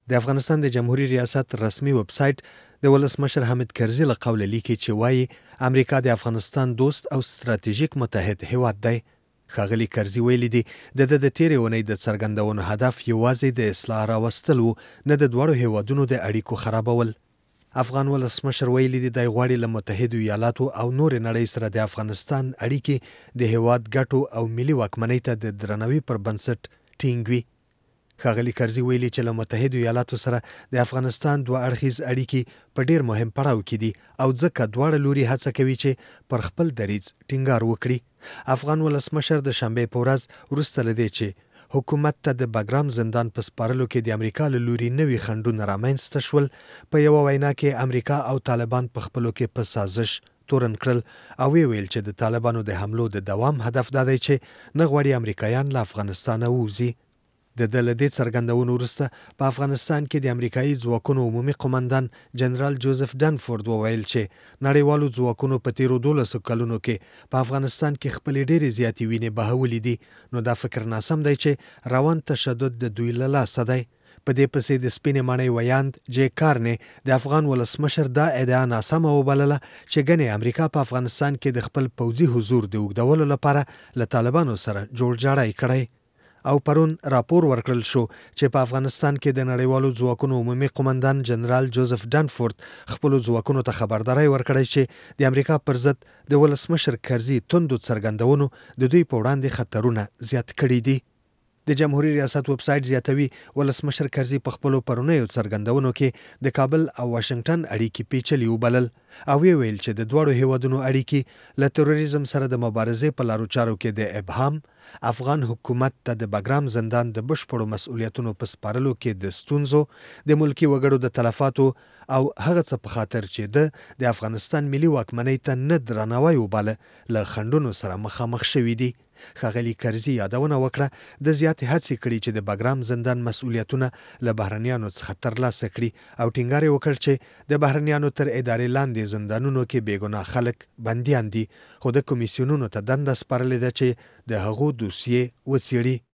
د افغانستان د جمهوریت ریاست رسمي ویب سټ د ولسمشر حامد کرزي له قوله لیکي چې وایي امریکا د افغانستان دوست او ستراتیژیک متحد هیواد دی. ښاغلي کرزي ویلي دي د تیرې اونۍ د څرګندونو هدف یوازې د اصلاح راوستل و، نه د دواړو هیوادونو د اړیکو خرابول. افغان ولسمشر ویلي دي د غواړي له متحدو ایالاتو او نور نړۍ سره د افغانستان اړیکې د هیواد ګټو او ملي واکمنۍ ته د درناوي پر بنسټ ټینګ وي. ښاغلي کرزي ویلي چې له متحدو ایالاتو سره د افغانستان دوه اړخیز اړیکې په ډیر مهم پړاو کې دي او ځکه دواړه لوري هڅه کوي چې پر خپل دریځ ټینګار وکړي. افغان ولسمشر د شنبې په ورځ وروسته له دې چې حکومت ته د باګرام زندان په سپارلو کې د امریکا له لوري نوي خنډونه رامنځته شول، په یوه وینا کې امریکا او طالبان په خپلو کې په سازش تورن کړل او ویل چې د طالبانو د حملو د دوام هدف دا دی چې نه غواړي امریکایان له افغانستانه ووځي. د له دې څرګندونو وروسته په افغانستان کې د امریکایي ځواکونو عمومي قومندان جنرال جوزف ډنفورد وویل چې نړیوالو ځواکونو په تیرو 12 کلونو کې په افغانستان کې خپلې ډېرې زیاتې وینې بهولې دي، نو دا فکر ناسم دی چې روان تشدد د دوی له لاسه دی. په دې پسې د سپینې ماڼۍ ویاند جې کارنې د افغان ولسمشر دا ادعا ناسمه وبلله چې ګنې امریکا په افغانستان کې د خپل پوځي حضور د اوږدولو لپاره له طالبانو سره جوړجاړی کړی او پرون راپور ورکړل شو چې په افغانستان کې د نړیوالو ځواکونو عمومي قومندان جنرال جوزف ډنفورد خپلو ځواکونو ته خبرداری ورکړی چې د امریکا پر ضد د ولسمشر کرزي توندو څرګندونو د دوی په وړاندې خطرونه زیات کړي دي. د جمهوریت ریاست ویب سټ زیاتوي ولسمشر کرزي په خپلو پرونیو څرګندونو کې د کابل او واشنگټن اړیکې پیچلې وبلل او ویل چې د دواړو هیوادونو اړیکې له تروریزم سره د مبارزې په لارو چارو کې د ابهام، افغان حکومت ته د باګرام زندان د بشپړو مسؤلیتونو په سپارلو کې د ستونزو، د ملکي وګړو د تلفاتو او هغه څه په خاطر چې د افغانستان ملي واکمنۍ ته نه درناوی وباله له خنډونو سره مخامخ شوي دي. ښاغلي کرزي یادونه وکړه د زیاتې هڅې کړي چې د باګرام زندان مسؤلیتونه له بهرنیانو څخه ترلاسه کړي او ټینګار یې وکړ چې د بهرنیانو تر ادارې لاندې زندانونو کې بېګناه خلک بندیان دي، خو د کمیسیونونو ته دنده سپارلې ده چې د هغو دوسیې وڅېړي.